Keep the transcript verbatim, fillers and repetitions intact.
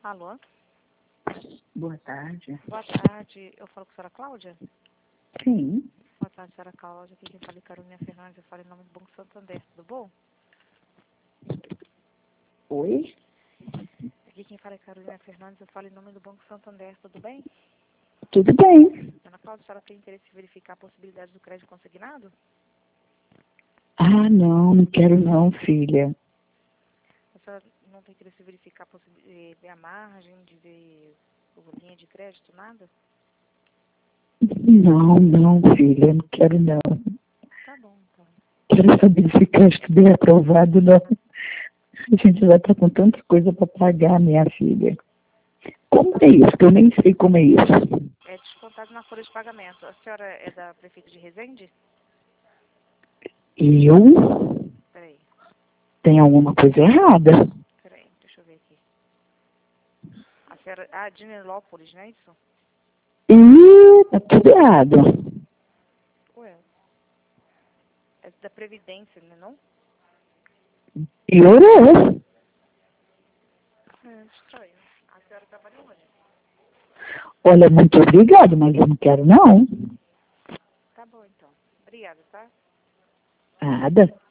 Alô? Boa tarde. Boa tarde. Eu falo com a senhora Cláudia? Sim. Boa tarde, senhora Cláudia. Aqui quem fala é Carolina Fernandes. Eu falo em nome do Banco Santander. Tudo bom? Oi? Aqui quem fala é Carolina Fernandes. Eu falo em nome do Banco Santander. Tudo bem? Tudo bem. Senhora Cláudia, a senhora tem interesse em verificar a possibilidade do crédito consignado? Ah, não, não quero não, filha. A senhora não tem interesse em verificar a, possi- eh, ver a margem, de ver a linha de crédito, nada? Não, não, filha, não quero não. Tá bom, então. Quero saber se crédito bem aprovado, não. A gente vai estar com tanta coisa para pagar, minha filha. Como é isso? Que eu nem sei como é isso. É descontado na folha de pagamento. A senhora é da Prefeita de Resende? Eu? Peraí, Tem alguma coisa errada? peraí, deixa eu ver aqui. A senhora... Ah, de Nilópolis, não é isso? Ih, tá tudo errado. Ué, é da Previdência, não é não? Piorou. É, estranho. A senhora trabalha onde? Olha, muito obrigado, mas eu não quero não. Tá bom, então. Obrigada, tá? Nada.